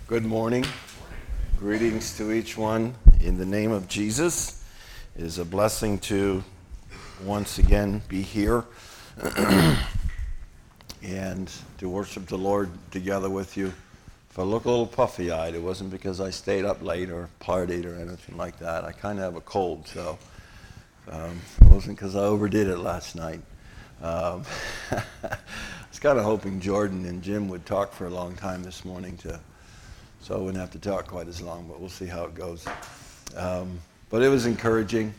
Good morning. Greetings to each one in the name of Jesus. It is a blessing to once again be here and to worship the Lord together with you. If I look a little puffy-eyed, it wasn't because I stayed up late or partied or anything like that. I kind of have a cold, so it wasn't because I overdid it last night. I was kind of hoping Jordan and Jim would talk for a long time this morning so I wouldn't have to talk quite as long, but we'll see how it goes. But it was encouraging.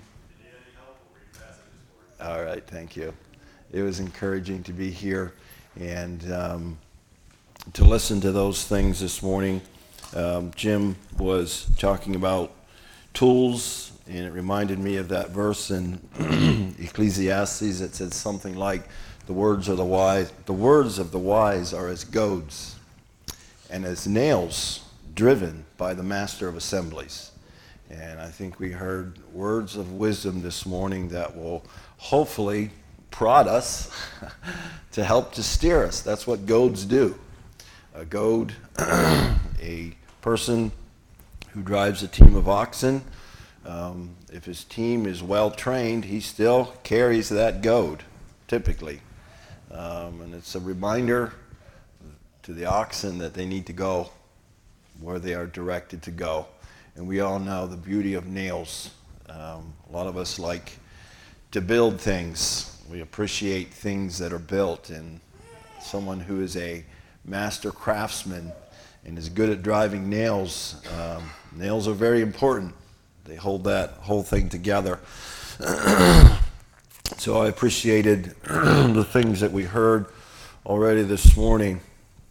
All right, thank you. It was encouraging to be here and to listen to those things this morning. Jim was talking about tools, and it reminded me of that verse in Ecclesiastes that says something like, the words of the wise are as goads, and as nails driven by the master of assemblies. And I think we heard words of wisdom this morning that will hopefully prod us to help to steer us. That's what goads do. A goad, a person who drives a team of oxen, if his team is well trained, he still carries that goad, typically. And it's a reminder to the oxen that they need to go where they are directed to go. And we all know the beauty of nails. A lot of us like to build things. We appreciate things that are built, and someone who is a master craftsman and is good at driving nails, nails are very important. They hold that whole thing together. So I appreciated the things that we heard already this morning.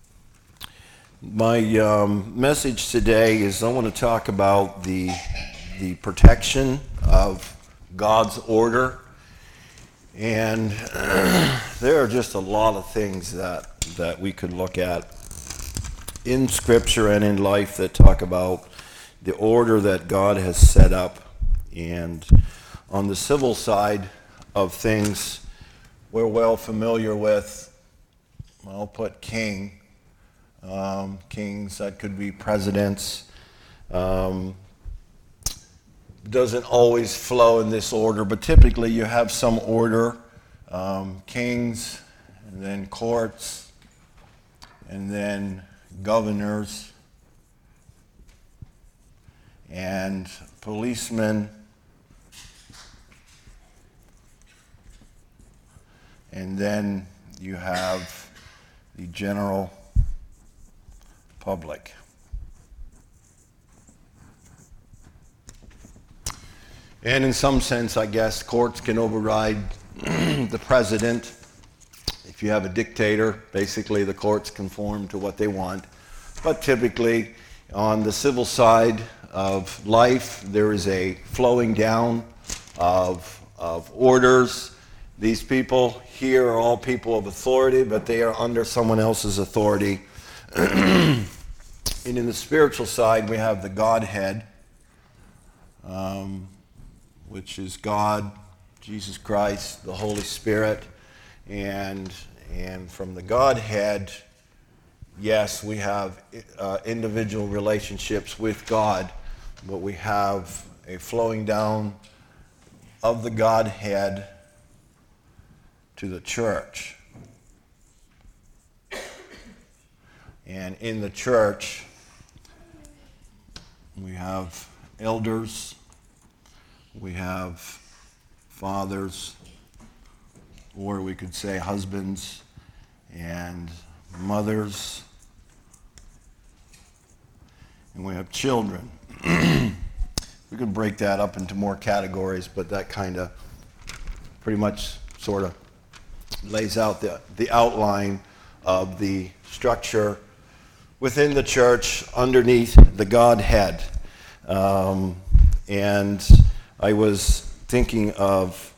My message today is I want to talk about the protection of God's order. And there are just a lot of things that we could look at in Scripture and in life that talk about the order that God has set up. And on the civil side of things, we're well familiar with, I'll put king. Kings, that could be presidents. Doesn't always flow in this order, but typically you have some order. Kings, and then courts, and then governors, and policemen, and then you have the general public. And in some sense, I guess, courts can override the president. If you have a dictator, basically the courts conform to what they want. But typically, on the civil side of life, there is a flowing down of orders. These people here are all people of authority, but they are under someone else's authority. And in the spiritual side, we have the Godhead, which is God, Jesus Christ, the Holy Spirit. And from the Godhead, yes, we have individual relationships with God, but we have a flowing down of the Godhead to the church. And in the church, we have elders, we have fathers, or we could say husbands and mothers, and we have children. We could break that up into more categories, but that kind of pretty much sort of lays out the outline of the structure within the church underneath the Godhead. And I was thinking of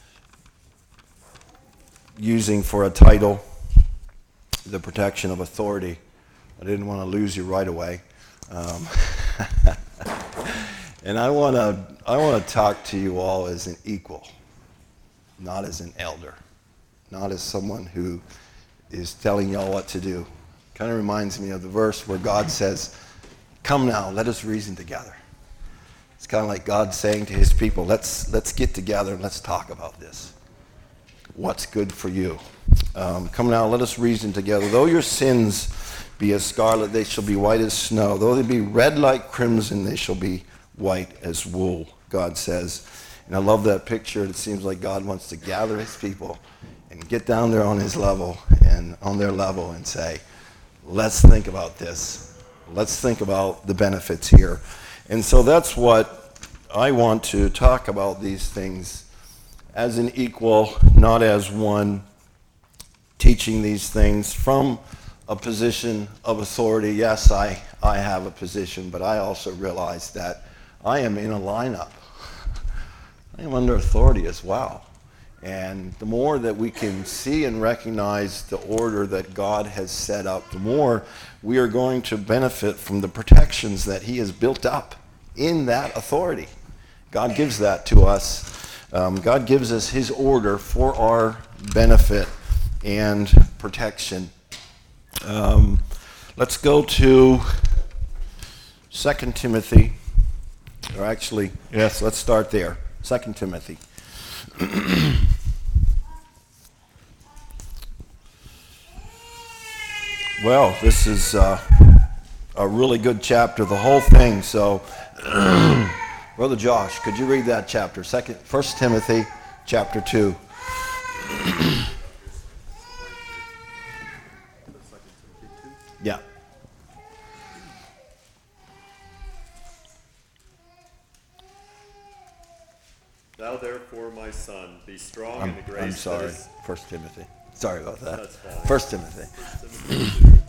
using for a title the protection of authority. I didn't want to lose you right away. And I want to talk to you all as an equal, not as an elder, not as someone who is telling y'all what to do. Kind of reminds me of the verse where God says, Come now, let us reason together. It's kind of like God saying to his people, let's get together and let's talk about this. What's good for you? Come now, let us reason together. Though your sins be as scarlet, they shall be white as snow. Though they be red like crimson, they shall be white as wool, God says. And I love that picture. It seems like God wants to gather his people and get down there on his level and on their level and say, let's think about this. Let's think about the benefits here. And so that's what I want to talk about, these things as an equal, not as one, teaching these things from a position of authority. Yes, I have a position, but I also realize that I am in a lineup. I am under authority as well. And the more that we can see and recognize the order that God has set up, the more we are going to benefit from the protections that he has built up in that authority. God gives that to us. God gives us his order for our benefit and protection. Let's go to 2 Timothy. Or actually, yes, let's start there. 2 Timothy. Well, this is a really good chapter, the whole thing. So, Brother Josh, could you read that chapter? 1 Timothy chapter 2. Yeah. Thou therefore, my son, be strong in the grace. I'm sorry, that is... 1 Timothy. Sorry about that. That's fine. 1 Timothy. 1 Timothy.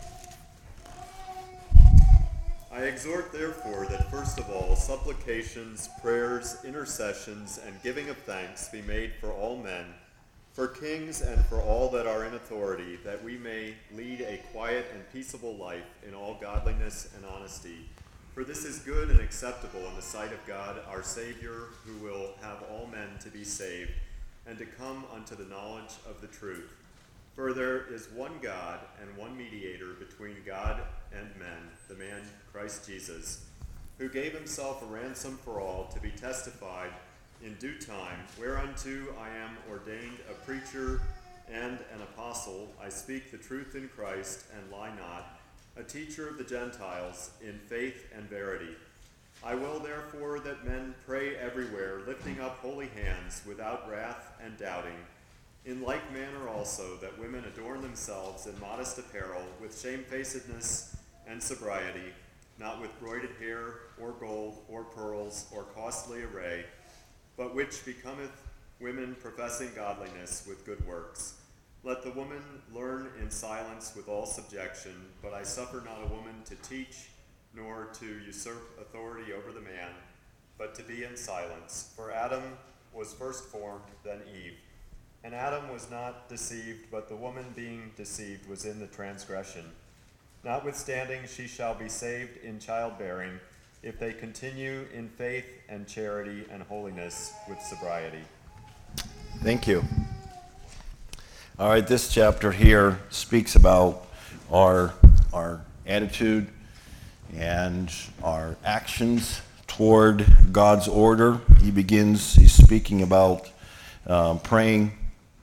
I exhort therefore that first of all supplications, prayers, intercessions, and giving of thanks be made for all men, for kings and for all that are in authority, that we may lead a quiet and peaceable life in all godliness and honesty. For this is good and acceptable in the sight of God our Savior, who will have all men to be saved, and to come unto the knowledge of the truth. For there is one God and one mediator between God and men, the man Christ Jesus, who gave himself a ransom for all, to be testified in due time, whereunto I am ordained a preacher and an apostle. I speak the truth in Christ, and lie not, a teacher of the Gentiles in faith and verity. I will therefore that men pray everywhere, lifting up holy hands, without wrath and doubting. In like manner also that women adorn themselves in modest apparel, with shamefacedness and sobriety, not with broided hair, or gold, or pearls, or costly array, but which becometh women professing godliness with good works. Let the woman learn in silence with all subjection, but I suffer not a woman to teach, nor to usurp authority over the man, but to be in silence. For Adam was first formed, then Eve. And Adam was not deceived, but the woman being deceived was in the transgression. Notwithstanding, she shall be saved in childbearing, if they continue in faith and charity and holiness with sobriety. Thank you. All right, this chapter here speaks about our attitude and our actions toward God's order. He's speaking about praying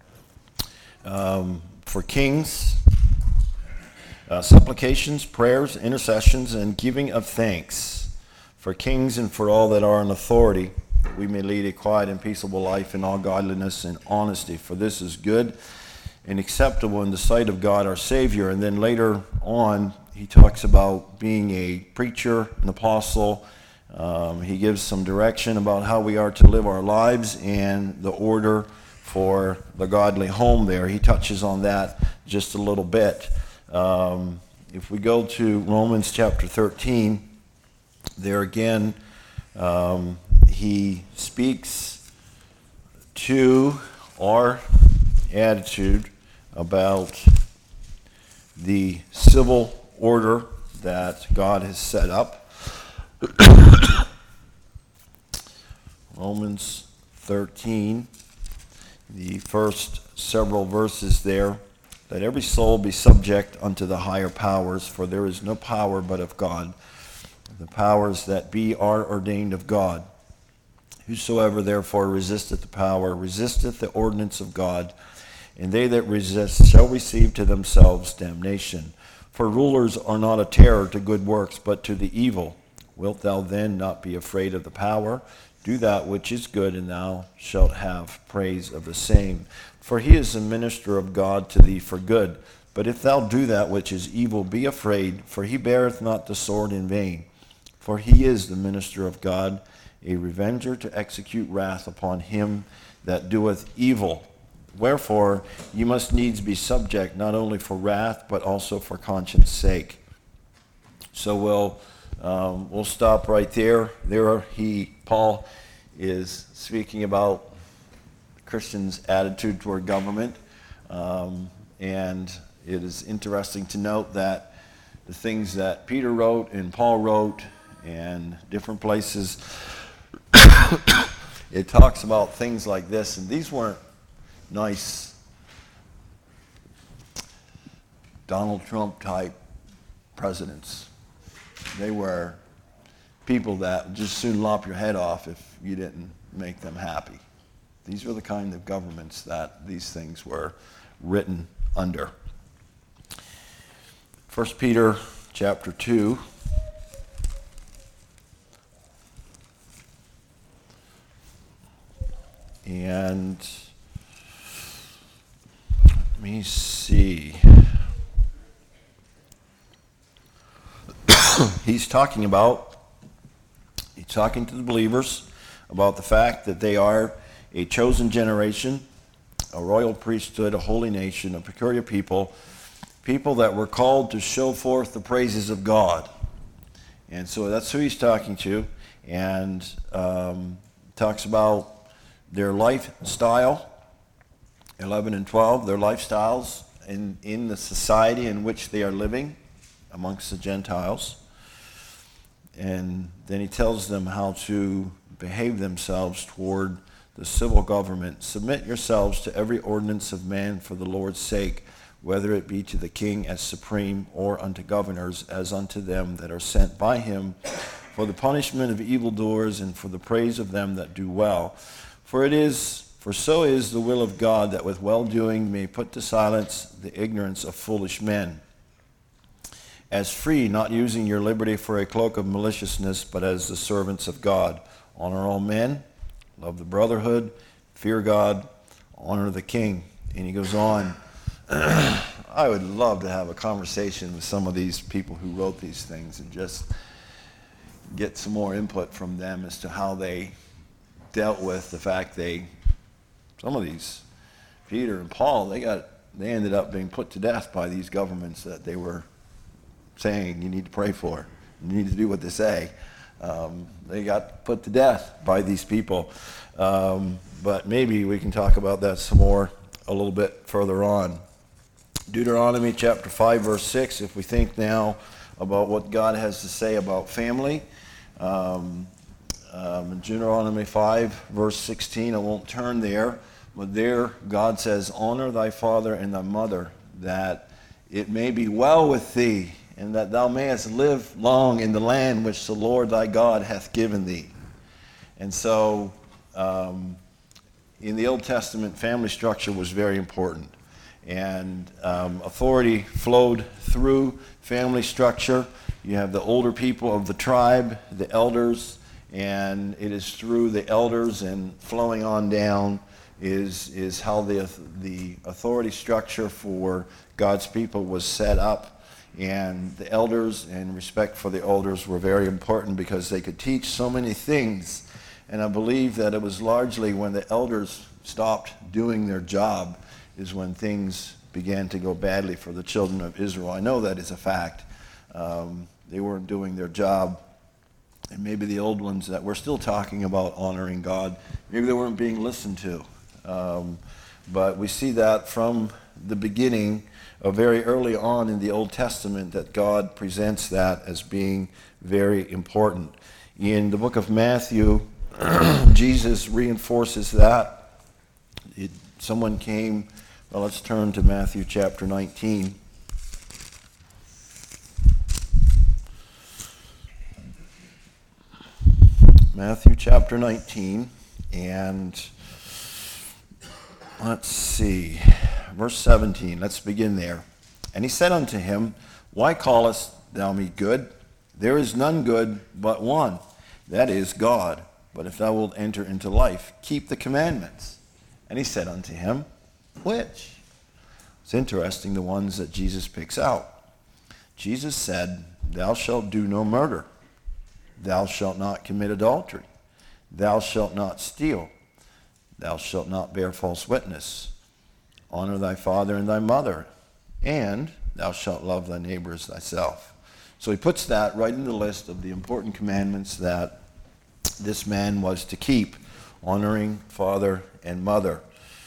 for kings, supplications, prayers, intercessions, and giving of thanks for kings and for all that are in authority, that we may lead a quiet and peaceable life in all godliness and honesty. For this is good and acceptable in the sight of God our Savior. And then later on, he talks about being a preacher, an apostle. He gives some direction about how we are to live our lives and the order for the godly home there. He touches on that just a little bit. If we go to Romans chapter 13, there again, he speaks to our attitude about the civil order that God has set up. Romans 13, the first several verses there. Let every soul be subject unto the higher powers, for there is no power but of God. the powers that be are ordained of God. Whosoever therefore resisteth the power resisteth the ordinance of God, and they that resist shall receive to themselves damnation. For rulers are not a terror to good works, but to the evil. Wilt thou then not be afraid of the power? Do that which is good, and thou shalt have praise of the same. For he is a minister of God to thee for good. But if thou do that which is evil, be afraid, for he beareth not the sword in vain. For he is the minister of God, a revenger to execute wrath upon him that doeth evil. Wherefore ye must needs be subject, not only for wrath, but also for conscience sake. So we'll stop right there. Paul is speaking about Christians' attitude toward government, and it is interesting to note that the things that Peter wrote and Paul wrote and different places, it talks about things like this, and these weren't nice Donald Trump type presidents. They were people that just soon lop your head off if you didn't make them happy. These were the kind of governments that these things were written under. 1 Peter chapter 2. And let me see. He's talking to the believers about the fact that they are a chosen generation, a royal priesthood, a holy nation, a peculiar people that were called to show forth the praises of God. And so that's who he's talking to, and talks about their lifestyle, 11 and 12, their lifestyles in the society in which they are living amongst the Gentiles. And then he tells them how to behave themselves toward the civil government. Submit yourselves to every ordinance of man for the Lord's sake, whether it be to the king as supreme, or unto governors as unto them that are sent by him, for the punishment of evildoers and for the praise of them that do well. For so is the will of God, that with well-doing may put to silence the ignorance of foolish men. As free, not using your liberty for a cloak of maliciousness, but as the servants of God. Honor all men, love the brotherhood, fear God, honor the king. And he goes on. I would love to have a conversation with some of these people who wrote these things and just get some more input from them as to how they dealt with the fact some of these, Peter and Paul, they ended up being put to death by these governments that they were saying you need to pray for, you need to do what they say. They got put to death by these people. But maybe we can talk about that some more a little bit further on. Deuteronomy chapter 5, verse 6, if we think now about what God has to say about family. Deuteronomy 5, verse 16, I won't turn there, but there God says, honor thy father and thy mother, that it may be well with thee, and that thou mayest live long in the land which the Lord thy God hath given thee. And so, in the Old Testament, family structure was very important. And authority flowed through family structure. You have the older people of the tribe, the elders, and it is through the elders and flowing on down is how the authority structure for God's people was set up. And the elders and respect for the elders were very important because they could teach so many things. And I believe that it was largely when the elders stopped doing their job is when things began to go badly for the children of Israel. I know that is a fact. They weren't doing their job. And maybe the old ones that we're still talking about honoring God, maybe they weren't being listened to. But we see that from the beginning, very early on in the Old Testament, that God presents that as being very important. In the book of Matthew, Jesus reinforces that. Someone came, well, let's turn to Matthew chapter 19. Matthew chapter 19, and let's see, verse 17. Let's begin there. And he said unto him, Why callest thou me good? There is none good but one, that is God. But if thou wilt enter into life, keep the commandments. And he said unto him, Which? It's interesting, the ones that Jesus picks out. Jesus said, Thou shalt do no murder. Thou shalt not commit adultery. Thou shalt not steal. Thou shalt not bear false witness. Honor thy father and thy mother. And thou shalt love thy neighbor as thyself. So he puts that right in the list of the important commandments that this man was to keep, honoring father and mother.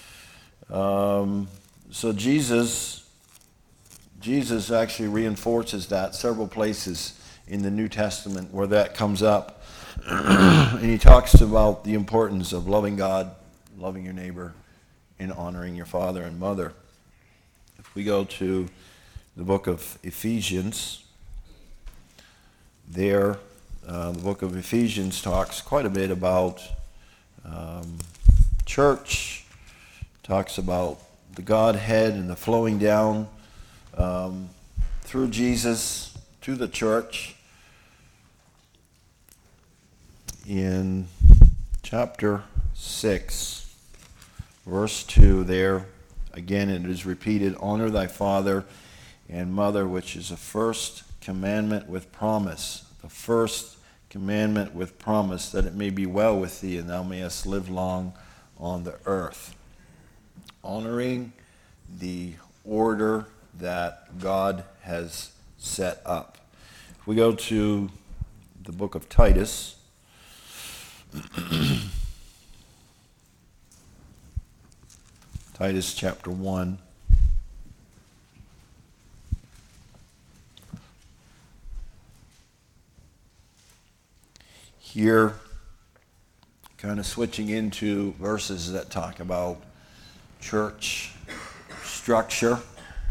So Jesus actually reinforces that several places in the New Testament where that comes up. And he talks about the importance of loving God, loving your neighbor, and honoring your father and mother. If we go to the book of Ephesians, there, the book of Ephesians talks quite a bit about church, talks about the Godhead and the flowing down through Jesus to the church. In chapter 6, verse 2 there, again it is repeated, honor thy father and mother, which is the first commandment with promise. The first commandment with promise, that it may be well with thee and thou mayest live long on the earth. Honoring the order that God has set up. If we go to the book of Titus, Titus chapter 1. Here, kind of switching into verses that talk about church structure.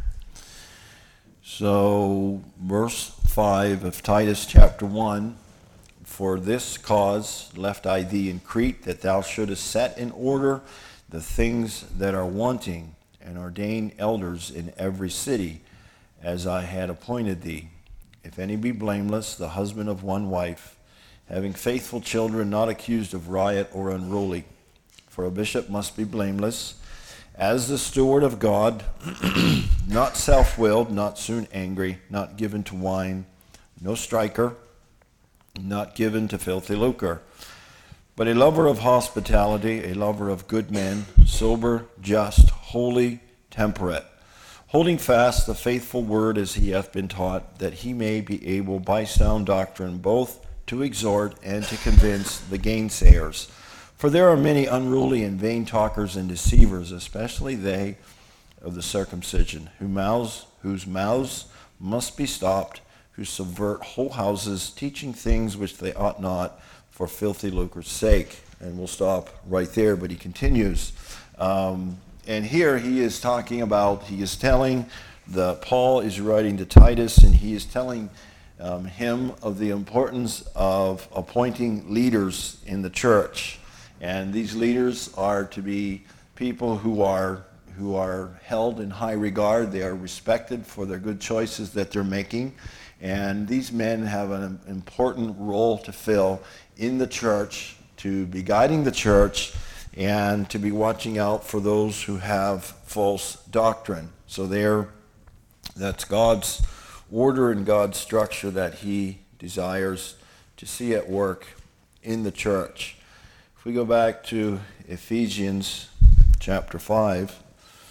So, verse 5 of Titus chapter 1, For this cause left I thee in Crete, that thou shouldest set in order the things that are wanting, and ordain elders in every city, as I had appointed thee. If any be blameless, the husband of one wife, having faithful children, not accused of riot or unruly. For a bishop must be blameless, as the steward of God, not self-willed, not soon angry, not given to wine, no striker, not given to filthy lucre, but a lover of hospitality, a lover of good men, sober, just, holy, temperate, holding fast the faithful word as he hath been taught, that he may be able by sound doctrine both to exhort and to convince the gainsayers. For there are many unruly and vain talkers and deceivers, especially they of the circumcision, whose mouths must be stopped, who subvert whole houses, teaching things which they ought not, for filthy lucre's sake. And we'll stop right there, but he continues. And here he is talking about, Paul is writing to Titus, and he is telling him of the importance of appointing leaders in the church. And these leaders are to be people who are held in high regard. They are respected for their good choices that they're making. And these men have an important role to fill in the church, to be guiding the church and to be watching out for those who have false doctrine. So that's God's order and God's structure that he desires to see at work in the church. If we go back to Ephesians chapter 5,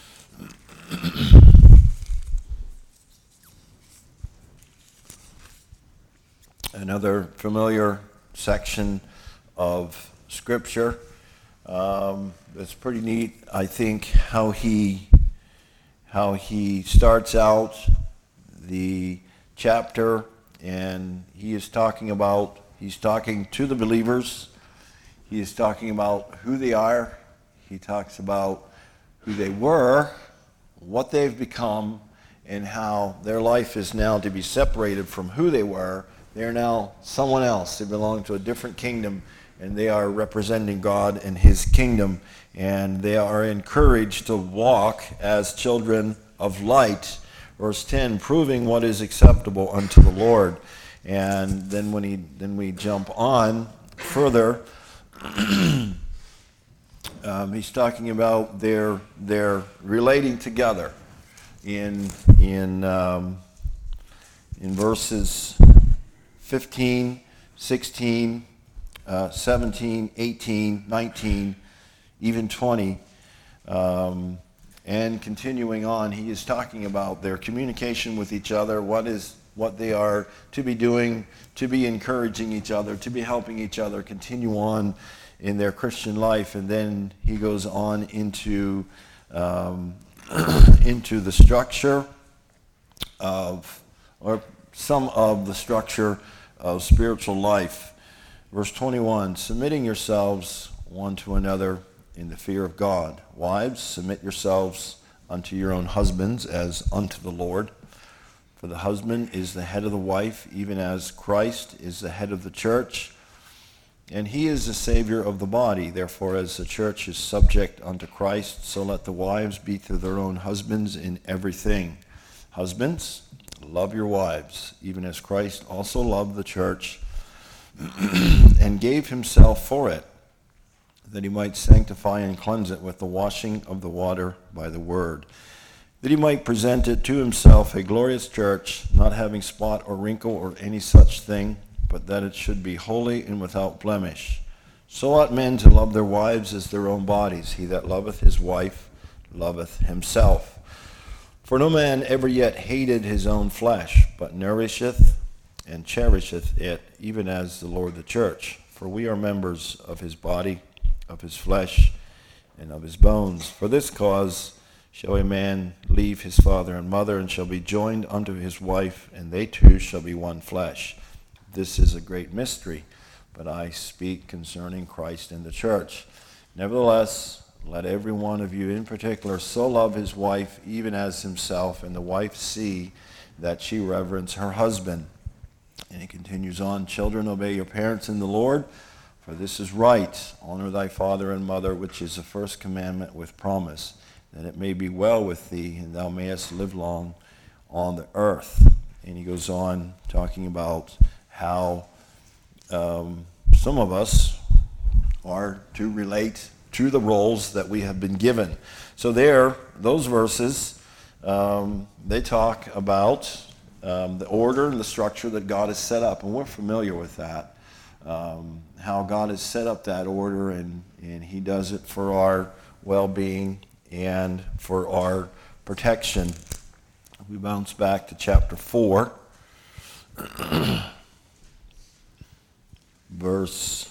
another familiar section of Scripture. It's pretty neat, I think, how he starts out the chapter, and he's talking to the believers. He is talking about who they are. He talks about who they were, what they've become, and how their life is now to be separated from who they were. They're now someone else. They belong to a different kingdom, and they are representing God and his kingdom, and they are encouraged to walk as children of light. Verse 10, proving what is acceptable unto the Lord. And then then we jump on further. He's talking about their relating together in verses 15, 16, 17, 18, 19, even 20, and continuing on. He is talking about their communication with each other, what they are to be doing, to be encouraging each other, to be helping each other continue on in their Christian life. And then he goes on into the structure of, or some of the structure of spiritual life. Verse 21, submitting yourselves one to another in the fear of God. Wives, submit yourselves unto your own husbands as unto the Lord. For the husband is the head of the wife, even as Christ is the head of the church, and he is the Savior of the body. Therefore, as the church is subject unto Christ, so let the wives be to their own husbands in everything. Husbands, love your wives, even as Christ also loved the church and gave himself for it, that he might sanctify and cleanse it with the washing of the water by the word, that he might present it to himself a glorious church, not having spot or wrinkle or any such thing, but that it should be holy and without blemish. So ought men to love their wives as their own bodies. He that loveth his wife loveth himself. For no man ever yet hated his own flesh, but nourisheth and cherisheth it, even as the Lord the church. For we are members of his body, of his flesh, and of his bones. For this cause shall a man leave his father and mother, and shall be joined unto his wife, and they two shall be one flesh. This is a great mystery, but I speak concerning Christ and the church. Nevertheless, let every one of you in particular so love his wife, even as himself, and the wife see that she reverence her husband. And he continues on, children, obey your parents in the Lord, for this is right. Honor thy father and mother, which is the first commandment with promise, that it may be well with thee, and thou mayest live long on the earth. And he goes on talking about how some of us are to relate to the roles that we have been given. So those verses, they talk about the order and the structure that God has set up, and we're familiar with that, how God has set up that order, and he does it for our well-being and for our protection. We bounce back to chapter 4, verse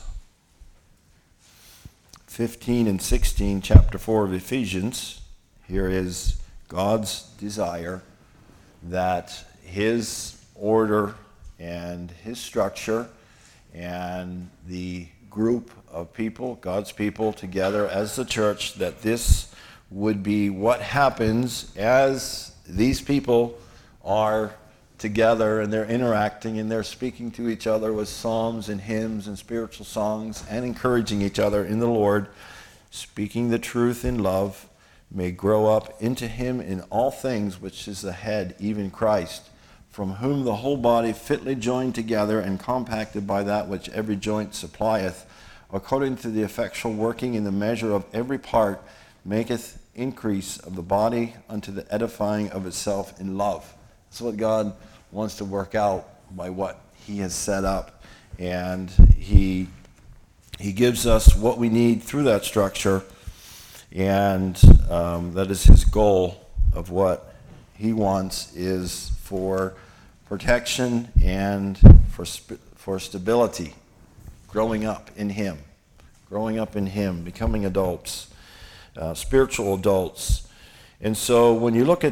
15 and 16, chapter 4 of Ephesians. Here is God's desire that his order and his structure and the group of people, God's people together as the church, that this would be what happens as these people are together and they're interacting and they're speaking to each other with psalms and hymns and spiritual songs and encouraging each other in the Lord, speaking the truth in love, may grow up into him in all things, which is the head, even Christ, from whom the whole body fitly joined together and compacted by that which every joint supplieth, according to the effectual working in the measure of every part, maketh increase of the body unto the edifying of itself in love. That's what God wants to work out by what he has set up. And he gives us what we need through that structure, and that is his goal of what he wants is for protection and for stability, growing up in him, becoming adults, spiritual adults. And so when you look at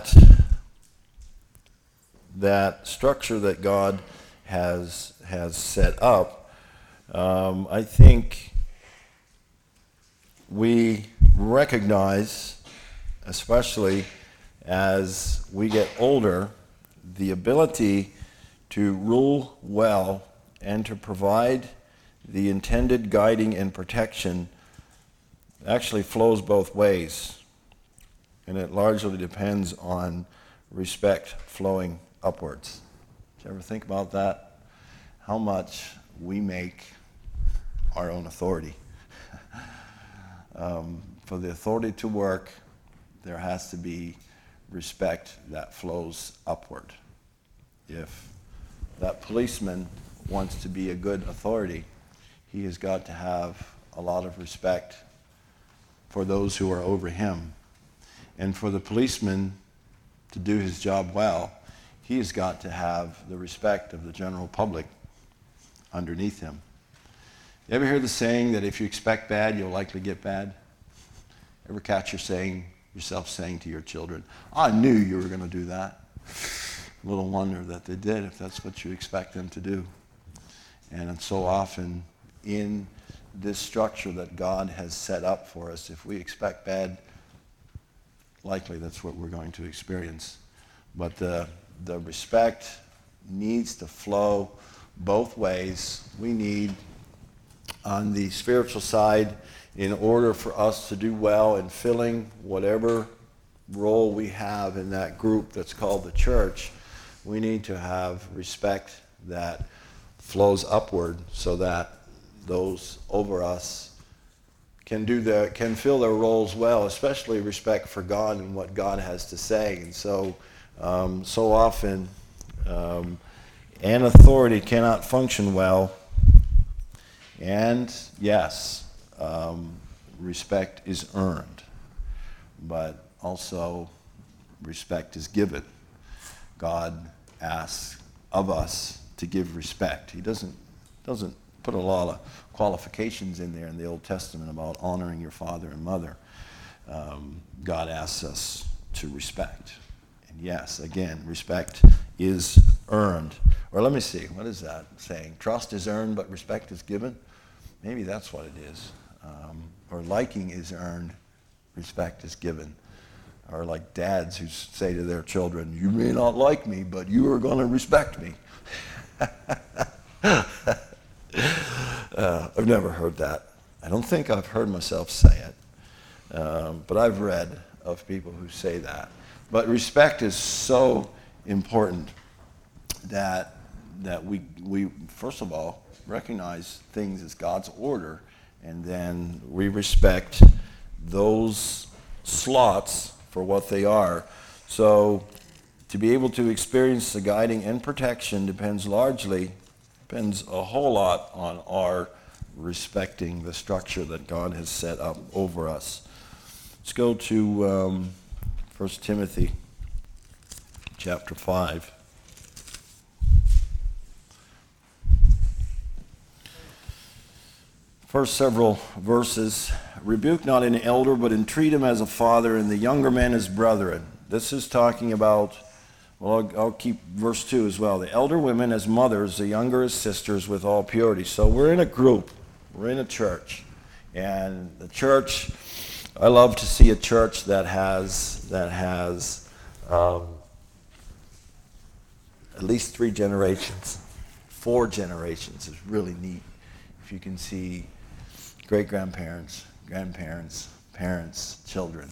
that structure that God has set up, I think we recognize, especially as we get older, the ability to rule well and to provide the intended guiding and protection actually flows both ways, and it largely depends on respect flowing upwards. Did you ever think about that? How much we make our own authority. For the authority to work, there has to be respect that flows upward. If that policeman wants to be a good authority, he has got to have a lot of respect for those who are over him. And for the policeman to do his job well, he has got to have the respect of the general public underneath him. You ever hear the saying that if you expect bad, you'll likely get bad? Ever catch yourself saying to your children, I knew you were going to do that. Little wonder that they did if that's what you expect them to do. And so often in this structure that God has set up for us, if we expect bad, likely that's what we're going to experience. But the respect needs to flow both ways. We need, on the spiritual side, in order for us to do well in filling whatever role we have in that group that's called the church, we need to have respect that flows upward so that those over us can fill their roles well, especially respect for God and what God has to say. And so often an authority cannot function well, and yes, respect is earned, but also respect is given. God asks of us to give respect. He doesn't put a lot of qualifications in there in the Old Testament about honoring your father and mother. God asks us to respect. And yes, again, respect is earned. Or let me see, what is that saying? Trust is earned, but respect is given? Maybe that's what it is. Or liking is earned, respect is given. Or like dads who say to their children, you may not like me, but you are going to respect me. I've never heard that. I don't think I've heard myself say it. But I've read of people who say that. But respect is so important that we first of all recognize things as God's order, and then we respect those slots for what they are. So to be able to experience the guiding and protection depends a whole lot on our respecting the structure that God has set up over us. Let's go to 1 Timothy chapter 5. First several verses. Rebuke not an elder, but entreat him as a father, and the younger men as brethren. This is talking about, well, I'll keep verse 2 as well. The elder women as mothers, the younger as sisters with all purity. So we're in a group. We're in a church. And the church, I love to see a church that has at least 3 generations. 4 generations is really neat. If you can see great-grandparents, grandparents, parents, children.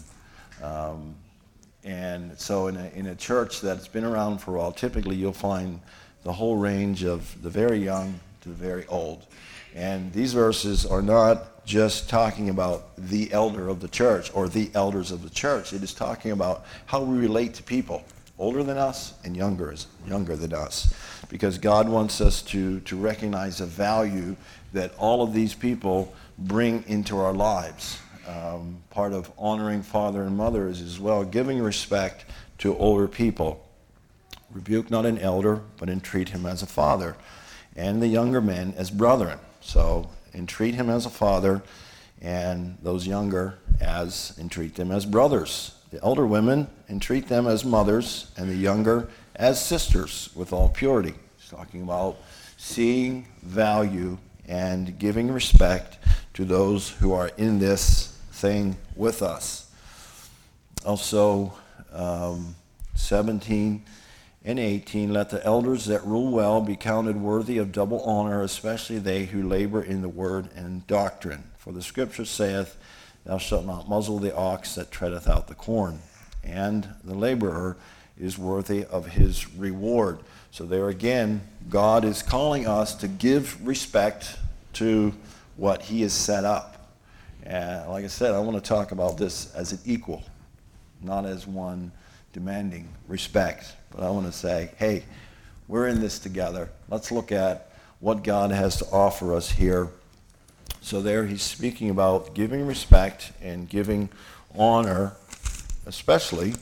And so in a church that's been around for a while, typically you'll find the whole range of the very young to the very old. And these verses are not just talking about the elder of the church or the elders of the church. It is talking about how we relate to people older than us and younger than us. Because God wants us to recognize the value that all of these people bring into our lives. Part of honoring father and mother is as well giving respect to older people. Rebuke not an elder, but entreat him as a father, and the younger men as brethren. So entreat him as a father, and those younger entreat them as brothers. The elder women, entreat them as mothers, and the younger as sisters with all purity. He's talking about seeing value and giving respect to those who are in this thing with us. Also, 17, and 18, let the elders that rule well be counted worthy of double honor, especially they who labor in the word and doctrine. For the scripture saith, thou shalt not muzzle the ox that treadeth out the corn, and the laborer is worthy of his reward. So there again, God is calling us to give respect to what he has set up. And like I said, I want to talk about this as an equal, not as one demanding respect. But I want to say, hey, we're in this together. Let's look at what God has to offer us here. So there he's speaking about giving respect and giving honor, especially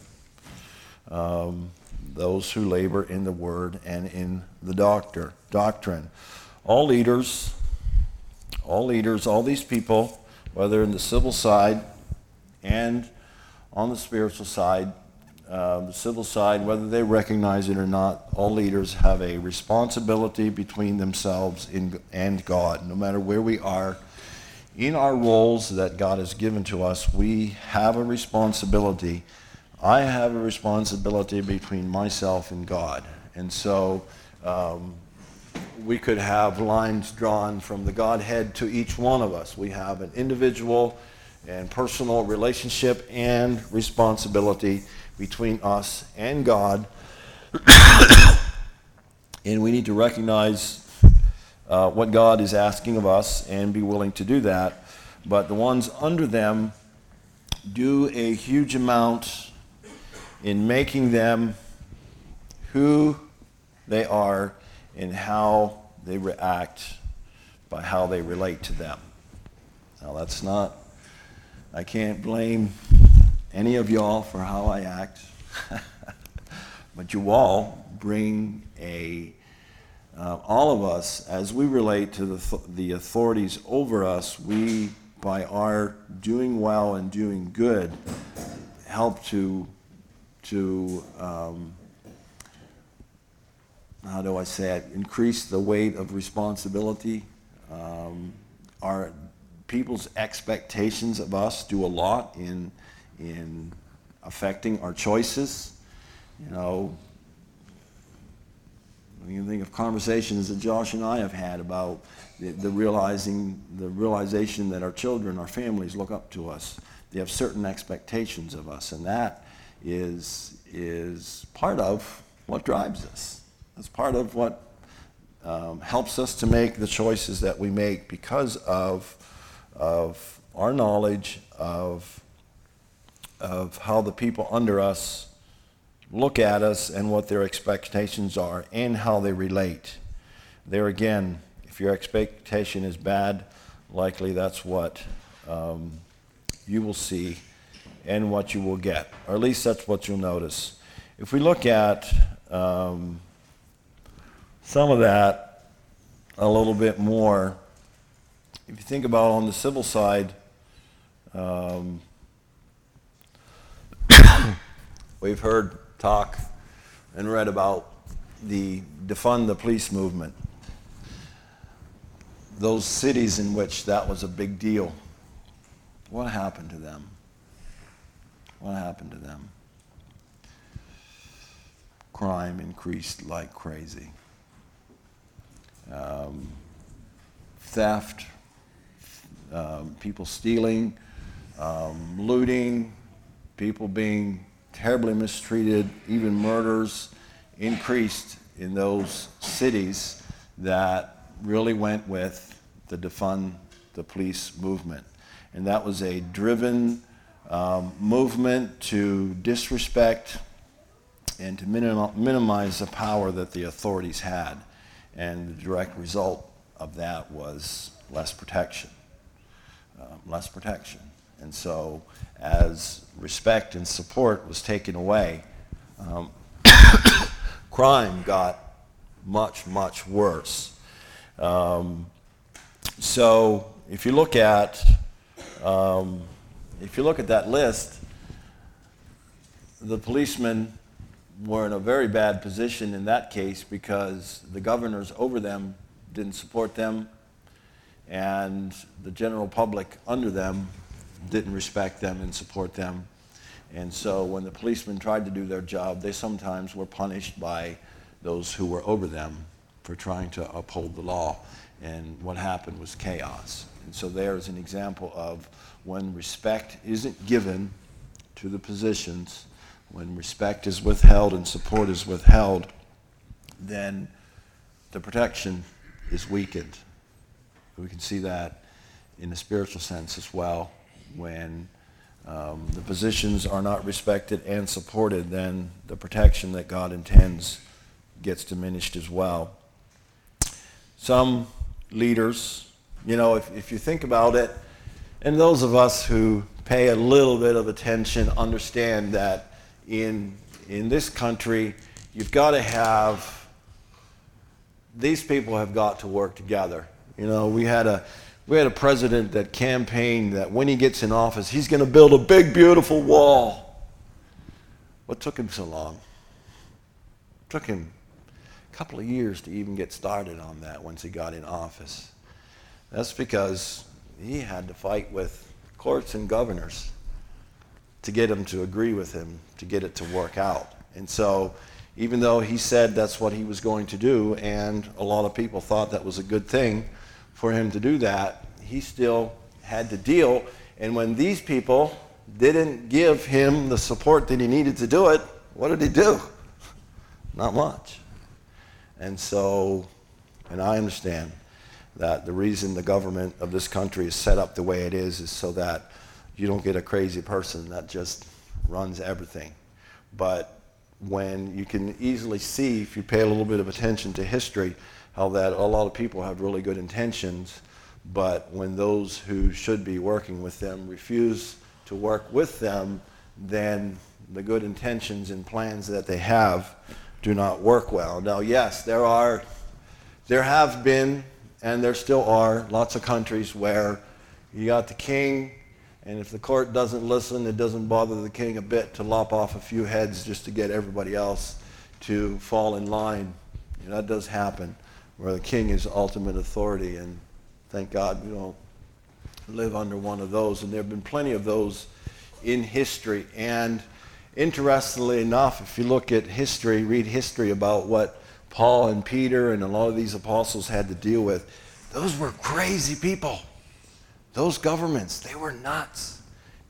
those who labor in the word and in the doctrine. All leaders, all these people, whether in the civil side and on the spiritual side, the civil side, whether they recognize it or not, all leaders have a responsibility between themselves and God. No matter where we are in our roles that God has given to us, we have a responsibility. I have a responsibility between myself and God. And so we could have lines drawn from the Godhead to each one of us. We have an individual and personal relationship and responsibility between us and God. And we need to recognize what God is asking of us and be willing to do that. But the ones under them do a huge amount in making them who they are and how they react by how they relate to them. Now I can't blame any of y'all for how I act, but you all bring all of us, as we relate to the authorities over us, we, by our doing well and doing good, help to how do I say it, increase the weight of responsibility. Our people's expectations of us do a lot in affecting our choices. You know, you think of conversations that Josh and I have had about the realization that our children, our families look up to us. They have certain expectations of us, and that is part of what drives us. It's part of what helps us to make the choices that we make because of our knowledge of how the people under us look at us and what their expectations are and how they relate. There again, if your expectation is bad, likely that's what you will see and what you will get, or at least that's what you'll notice. If we look at some of that a little bit more, if you think about on the civil side, we've heard talk and read about the defund the police movement. Those cities in which that was a big deal, what happened to them? What happened to them? Crime increased like crazy. Theft, people stealing, looting, people being terribly mistreated, even murders increased in those cities that really went with the defund the police movement. And that was a driven movement to disrespect and to minimize the power that the authorities had. And the direct result of that was less protection. And so as respect and support was taken away, crime got much, much worse. So if you look at that list, the policemen were in a very bad position in that case because the governors over them didn't support them, and the general public under them didn't respect them and support them. And so when the policemen tried to do their job, they sometimes were punished by those who were over them for trying to uphold the law. And what happened was chaos. And so there is an example of when respect isn't given to the positions, when respect is withheld and support is withheld, then the protection is weakened. We can see that in the spiritual sense as well. When the positions are not respected and supported, then the protection that God intends gets diminished as well. Some leaders, if you think about it, and those of us who pay a little bit of attention understand that in this country, you've got to have, these people have got to work together. We had a president that campaigned that when he gets in office, he's going to build a big, beautiful wall. What took him so long? It took him a couple of years to even get started on that once he got in office. That's because he had to fight with courts and governors to get them to agree with him, to get it to work out. And so even though he said that's what he was going to do, and a lot of people thought that was a good thing for him to do that, he still had to deal. And when these people didn't give him the support that he needed to do it, what did he do? Not much. And so, and I understand that the reason the government of this country is set up the way it is so that you don't get a crazy person that just runs everything. But when you can easily see, if you pay a little bit of attention to history, how that a lot of people have really good intentions, but when those who should be working with them refuse to work with them, then the good intentions and plans that they have do not work well. Now, yes, there have been, and there still are, lots of countries where you got the king, and if the court doesn't listen, it doesn't bother the king a bit to lop off a few heads just to get everybody else to fall in line. That does happen, where the king is ultimate authority, and thank God we don't live under one of those. And there have been plenty of those in history. And interestingly enough, if you look at history, read history about what Paul and Peter and a lot of these apostles had to deal with, those were crazy people. Those governments, they were nuts.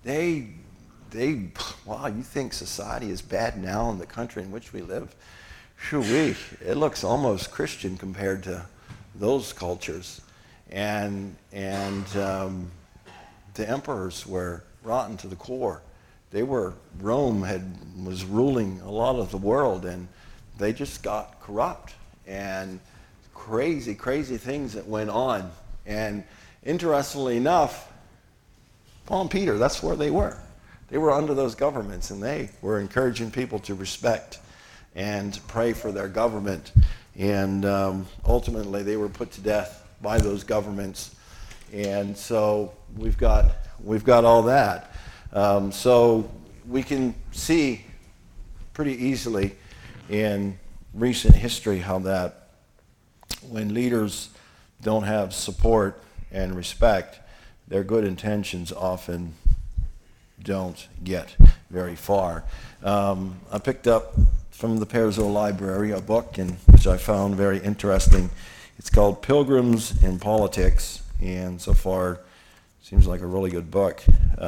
Wow, you think society is bad now in the country in which we live? Shoo-wee, it looks almost Christian compared to those cultures. And the emperors were rotten to the core. Rome was ruling a lot of the world, and they just got corrupt, and crazy things that went on. And interestingly enough, Paul and Peter, that's where they were. They were under those governments, and they were encouraging people to respect and pray for their government. And ultimately, they were put to death by those governments. And so we've got all that. So we can see pretty easily in recent history how that when leaders don't have support and respect, their good intentions often don't get very far. I picked up from the Pairsville Library a book which I found very interesting. It's called Pilgrims in Politics, and so far seems like a really good book.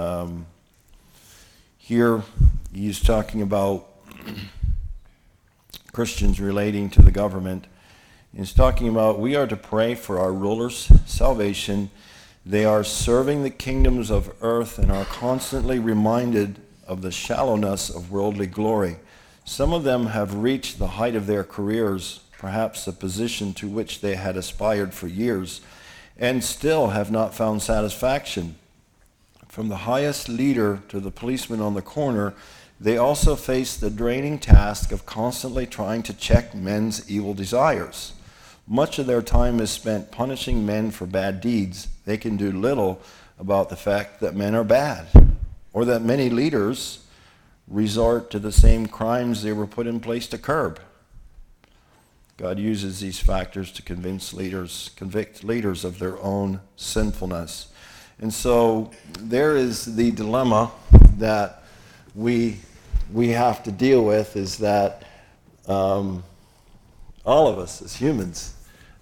Here he's talking about Christians relating to the government. He's talking about we are to pray for our rulers' salvation. They are serving the kingdoms of earth and are constantly reminded of the shallowness of worldly glory. Some of them have reached the height of their careers, perhaps the position to which they had aspired for years, and still have not found satisfaction. From the highest leader to the policeman on the corner, they also face the draining task of constantly trying to check men's evil desires. Much of their time is spent punishing men for bad deeds. They can do little about the fact that men are bad, or that many leaders resort to the same crimes they were put in place to curb. God uses these factors to convict leaders of their own sinfulness. And so there is the dilemma that we have to deal with is that all of us as humans,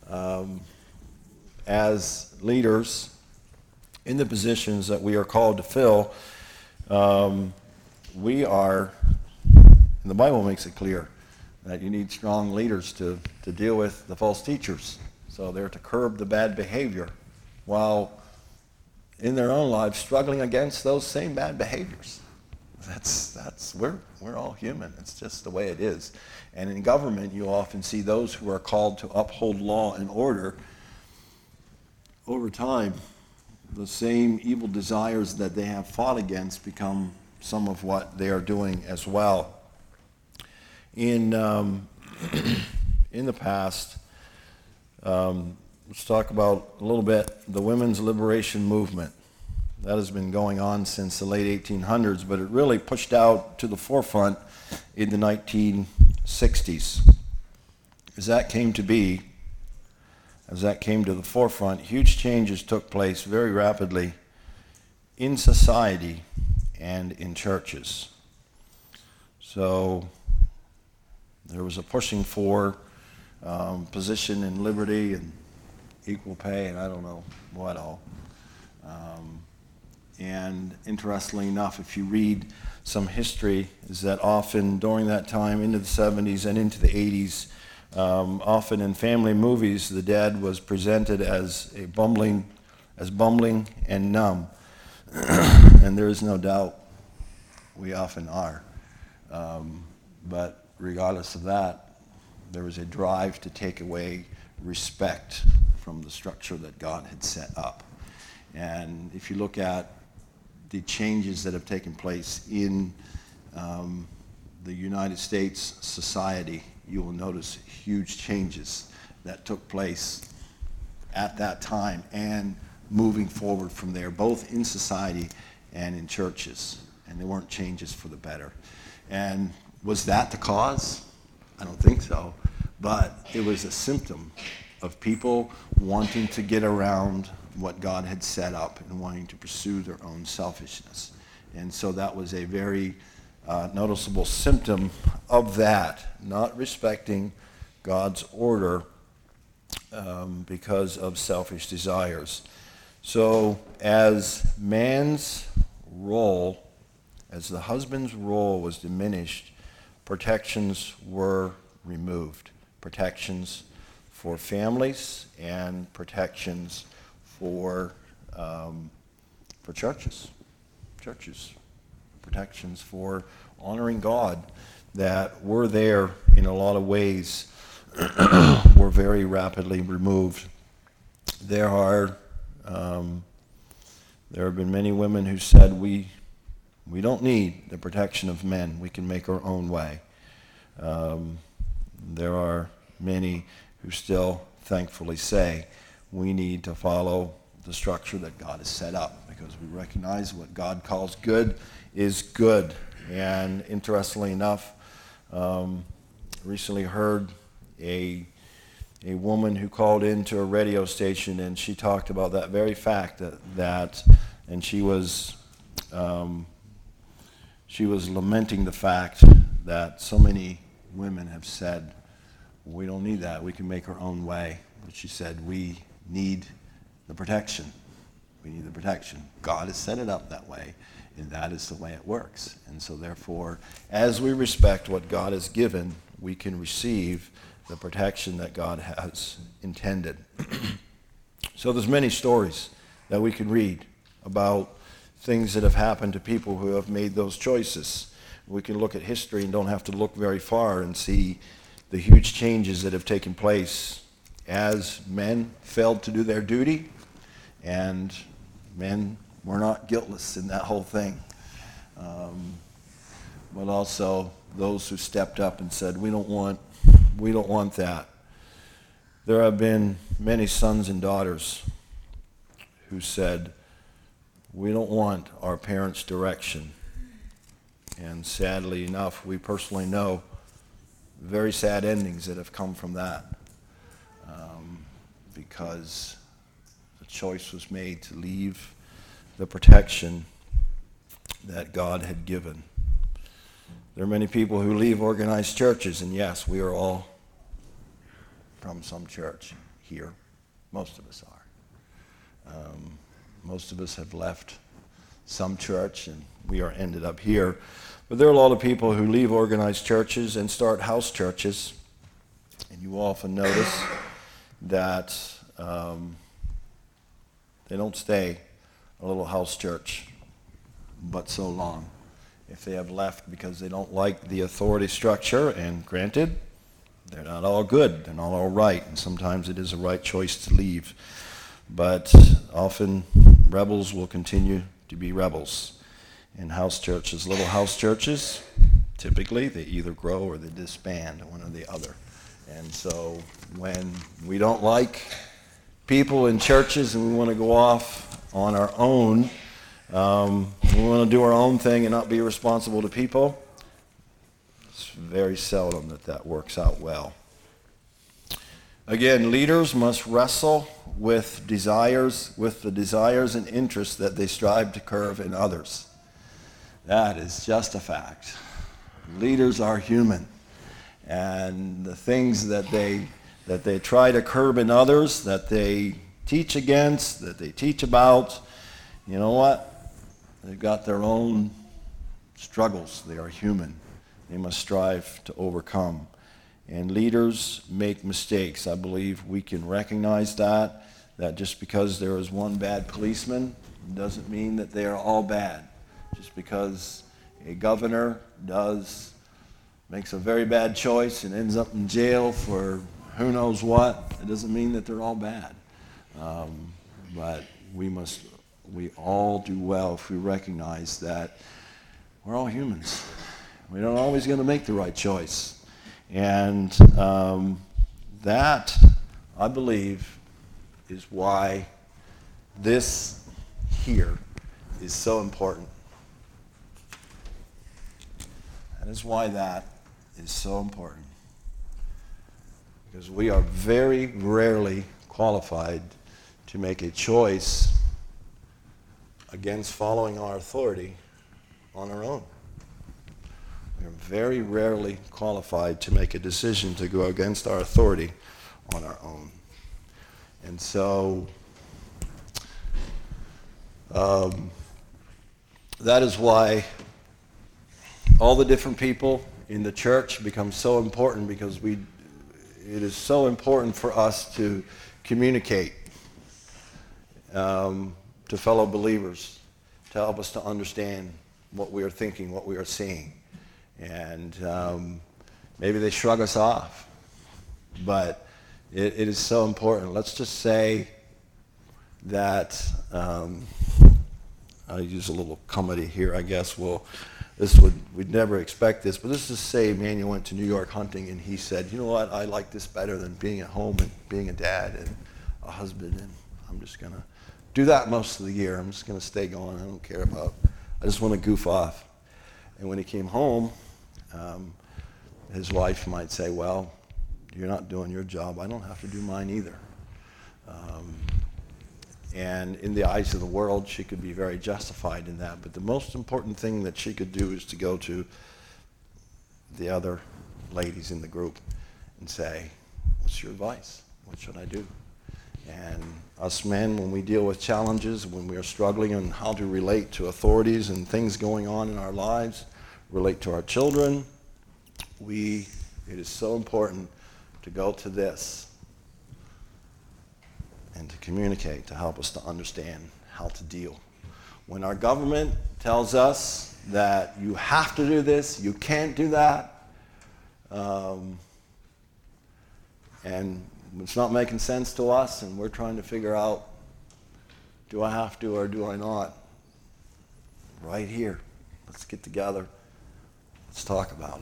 as leaders in the positions that we are called to fill, we are, and the Bible makes it clear, that you need strong leaders to deal with the false teachers. So they're to curb the bad behavior while in their own lives struggling against those same bad behaviors. We're all human. It's just the way it is. And in government, you often see those who are called to uphold law and order. Over time, the same evil desires that they have fought against become some of what they are doing as well. In the past, let's talk about a little bit the women's liberation movement. That has been going on since the late 1800s, but it really pushed out to the forefront in the 1960s. As that came to the forefront, huge changes took place very rapidly in society and in churches. So there was a pushing for position and liberty and equal pay and I don't know what all. And interestingly enough, if you read some history, is that often during that time into the 70s and into the 80s, often in family movies, the dad was presented as bumbling and numb. And there is no doubt we often are. But regardless of that, there was a drive to take away respect from the structure that God had set up. And if you look at the changes that have taken place in the United States society, you will notice huge changes that took place at that time and moving forward from there, both in society and in churches. And they weren't changes for the better. And was that the cause? I don't think so. But it was a symptom of people wanting to get around what God had set up and wanting to pursue their own selfishness. And so that was a very noticeable symptom of that, not respecting God's order because of selfish desires. So as man's role, as the husband's role was diminished, protections were removed. Protections for families and protections for churches. Protections for honoring God that were there in a lot of ways were very rapidly removed. There have been many women who said, we don't need the protection of men. We can make our own way. There are many who still thankfully say we need to follow the structure that God has set up because we recognize what God calls good is good. And interestingly enough, recently heard a woman who called into a radio station and she talked about that very fact that and she was lamenting the fact that so many women have said, we don't need that, we can make our own way. But she said, we need the protection. We need the protection. God has set it up that way, and that is the way it works. And so therefore, as we respect what God has given, we can receive the protection that God has intended. So there's many stories that we can read about things that have happened to people who have made those choices. We can look at history and don't have to look very far and see the huge changes that have taken place as men failed to do their duty, and men were not guiltless in that whole thing. But also those who stepped up and said, we don't want that. There have been many sons and daughters who said, we don't want our parents' direction. And sadly enough, we personally know very sad endings that have come from that because the choice was made to leave the protection that God had given. There are many people who leave organized churches, and yes, we are all from some church here. Most of us are. Most of us have left some church, and we are ended up here. But there are a lot of people who leave organized churches and start house churches. And you often notice that they don't stay a little house church but so long. If they have left because they don't like the authority structure, and granted, they're not all good, they're not all right, and sometimes it is a right choice to leave. But often rebels will continue to be rebels. In house churches, little house churches, typically they either grow or they disband, one or the other. And so when we don't like people in churches and we want to go off on our own, we want to do our own thing and not be responsible to people, it's very seldom that works out well. Again, leaders must wrestle with the desires and interests that they strive to curb in others. That is just a fact. Leaders are human, and the things that they try to curb in others, that they teach against, that they teach about, you know what? They've got their own struggles. They are human. They must strive to overcome. And leaders make mistakes. I believe we can recognize that just because there is one bad policeman doesn't mean that they are all bad. Just because a governor makes a very bad choice and ends up in jail for who knows what, it doesn't mean that they're all bad. But we all do well if we recognize that we're all humans. We're not always going to make the right choice. And that, I believe, is why this here is so important. That is why that is so important. Because we are very rarely qualified to make a choice against following our authority on our own. We are very rarely qualified to make a decision to go against our authority on our own. And so that is why all the different people in the church become so important, because it is so important for us to communicate to fellow believers, to help us to understand what we are thinking, what we are seeing. And maybe they shrug us off, but it is so important. Let's just say that, I'll use a little comedy here, I guess. We'd never expect this, but let's just say Manuel went to New York hunting and he said, you know what, I like this better than being at home and being a dad and a husband, and I'm just going to do that most of the year. I'm just going to stay going. I don't care I just want to goof off. And when he came home, his wife might say, well, you're not doing your job. I don't have to do mine either. And in the eyes of the world, she could be very justified in that. But the most important thing that she could do is to go to the other ladies in the group and say, what's your advice? What should I do? And us men, when we deal with challenges, when we are struggling on how to relate to authorities and things going on in our lives, relate to our children, it is so important to go to this and to communicate, to help us to understand how to deal. When our government tells us that you have to do this, you can't do that, and it's not making sense to us, and we're trying to figure out, do I have to or do I not? Right here. Let's get together. Let's talk about it.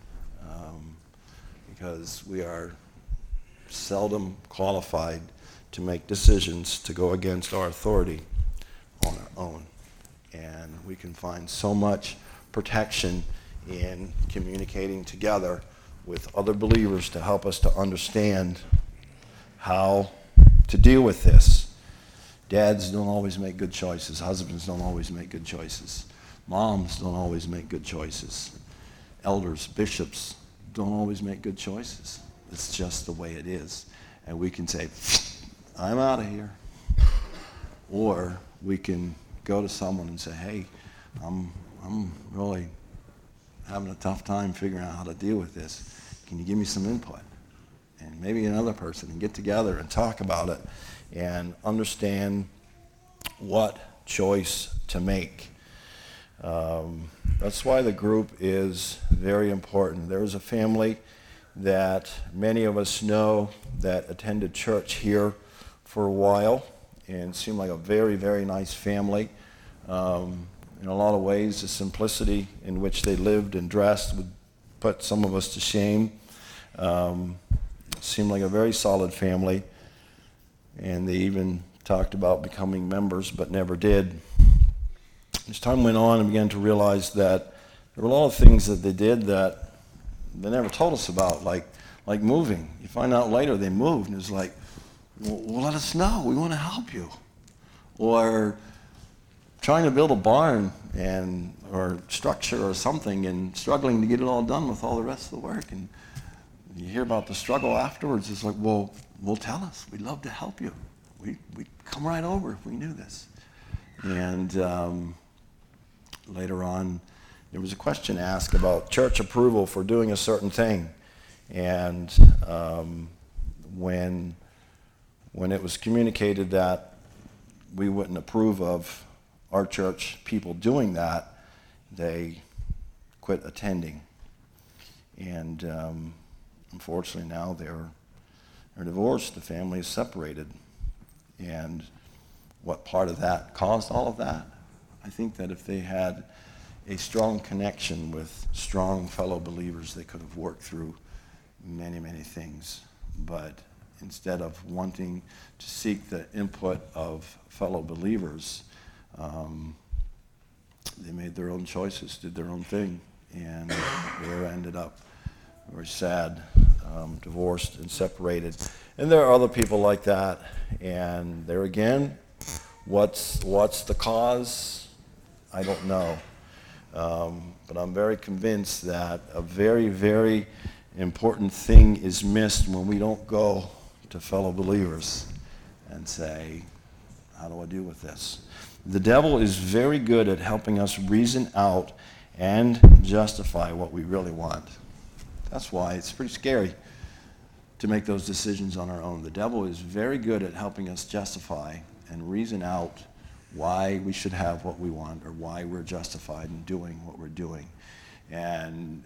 Because we are seldom qualified to make decisions to go against our authority on our own. And we can find so much protection in communicating together with other believers to help us to understand how to deal with this. Dads don't always make good choices. Husbands don't always make good choices. Moms don't always make good choices. elders, bishops don't always make good choices. It's just the way it is. And we can say, I'm out of here. Or we can go to someone and say, hey, I'm really having a tough time figuring out how to deal with this. Can you give me some input? And maybe another person, and get together and talk about it and understand what choice to make. That's why the group is very important. There's a family that many of us know that attended church here for a while and seemed like a very, very nice family. In a lot of ways, the simplicity in which they lived and dressed would put some of us to shame. Seemed like a very solid family, and they even talked about becoming members but never did. As time went on, I began to realize that there were a lot of things that they did that they never told us about, like moving. You find out later they moved, and it's like, well, let us know. We want to help you. Or trying to build a barn or structure or something and struggling to get it all done with all the rest of the work. And you hear about the struggle afterwards. It's like, well, tell us. We'd love to help you. We'd come right over if we knew this. And later on, there was a question asked about church approval for doing a certain thing. And when it was communicated that we wouldn't approve of our church people doing that, they quit attending. And unfortunately now they're divorced. The family is separated. And what part of that caused all of that? I think that if they had a strong connection with strong fellow believers, they could have worked through many, many things. But instead of wanting to seek the input of fellow believers, they made their own choices, did their own thing, and they ended up very sad, divorced and separated. And there are other people like that. And there again, what's the cause? I don't know. But I'm very convinced that a very, very important thing is missed when we don't go to fellow believers and say, how do I deal with this? The devil is very good at helping us reason out and justify what we really want. That's why it's pretty scary to make those decisions on our own. The devil is very good at helping us justify and reason out why we should have what we want or why we're justified in doing what we're doing. And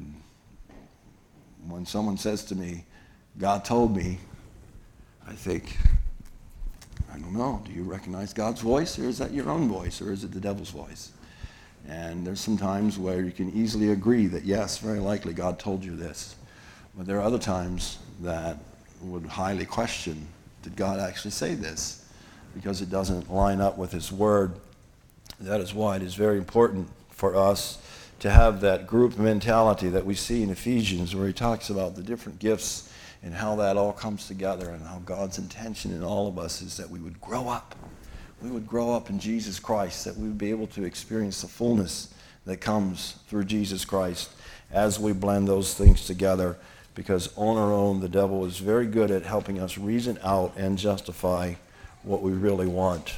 when someone says to me, God told me, I think, I don't know, do you recognize God's voice, or is that your own voice, or is it the devil's voice? And there's some times where you can easily agree that, yes, very likely God told you this. But there are other times that would highly question, did God actually say this? Because it doesn't line up with his word. That is why it is very important for us to have that group mentality that we see in Ephesians, where he talks about the different gifts and how that all comes together, and how God's intention in all of us is that we would grow up. We would grow up in Jesus Christ, that we would be able to experience the fullness that comes through Jesus Christ as we blend those things together, because on our own, the devil is very good at helping us reason out and justify what we really want.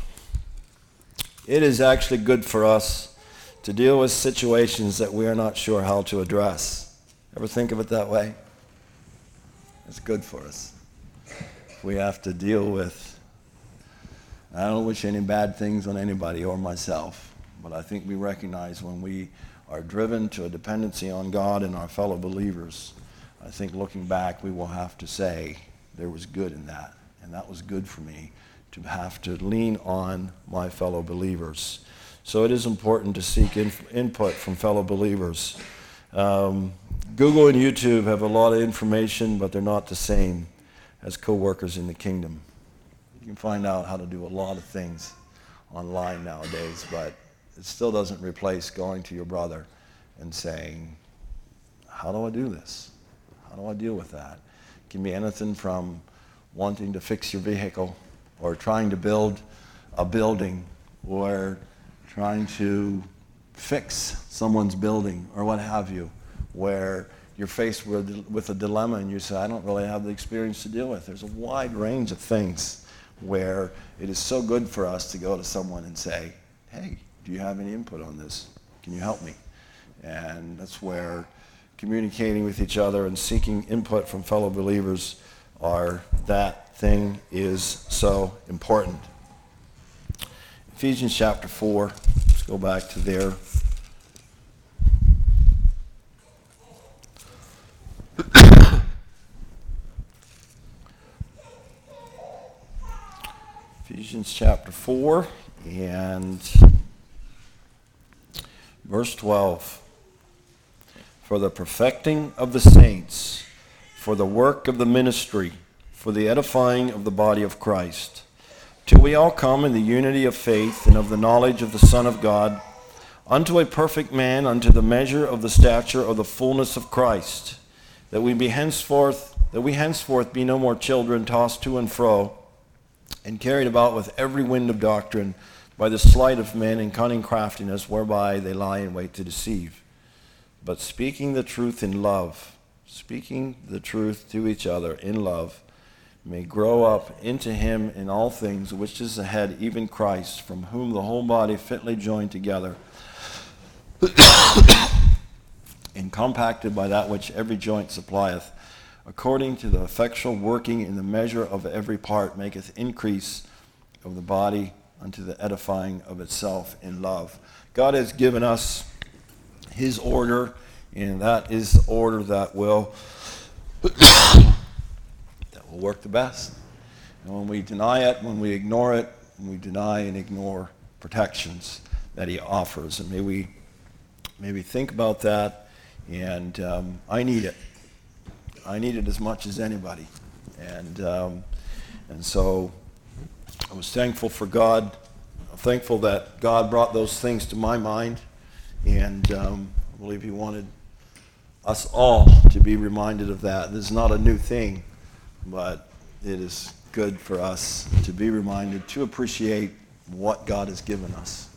It is actually good for us to deal with situations that we are not sure how to address. Ever think of it that way? It's good for us. We have to deal with, I don't wish any bad things on anybody or myself, but I think we recognize when we are driven to a dependency on God and our fellow believers, I think looking back, we will have to say there was good in that, and that was good for me to have to lean on my fellow believers. So it is important to seek input from fellow believers. Google and YouTube have a lot of information, but they're not the same as co-workers in the kingdom. You can find out how to do a lot of things online nowadays, but it still doesn't replace going to your brother and saying, how do I do this? How do I deal with that? It can be anything from wanting to fix your vehicle, or trying to build a building, or trying to fix someone's building, or what have you. where you're faced with a dilemma and you say, I don't really have the experience to deal with. There's a wide range of things where it is so good for us to go to someone and say, hey, do you have any input on this? Can you help me? And that's where communicating with each other and seeking input from fellow believers that thing is so important. Ephesians chapter 4, let's go back to there. Ephesians chapter 4 and verse 12. For the perfecting of the saints, for the work of the ministry, for the edifying of the body of Christ, till we all come in the unity of faith and of the knowledge of the Son of God, unto a perfect man, unto the measure of the stature of the fullness of Christ, that we henceforth be no more children, tossed to and fro, and carried about with every wind of doctrine, by the sleight of men and cunning craftiness, whereby they lie in wait to deceive. But speaking the truth in love, speaking the truth to each other in love, may grow up into him in all things, which is the head, even Christ, from whom the whole body fitly joined together, and compacted by that which every joint supplieth, according to the effectual working in the measure of every part, maketh increase of the body unto the edifying of itself in love. God has given us his order, and that is the order that will work the best. And when we deny it, when we ignore it, when we deny and ignore protections that he offers, and may we think about that. And I need it. I need it as much as anybody. And so I was thankful for God. I'm thankful that God brought those things to my mind. And I believe he wanted us all to be reminded of that. This is not a new thing, but it is good for us to be reminded to appreciate what God has given us.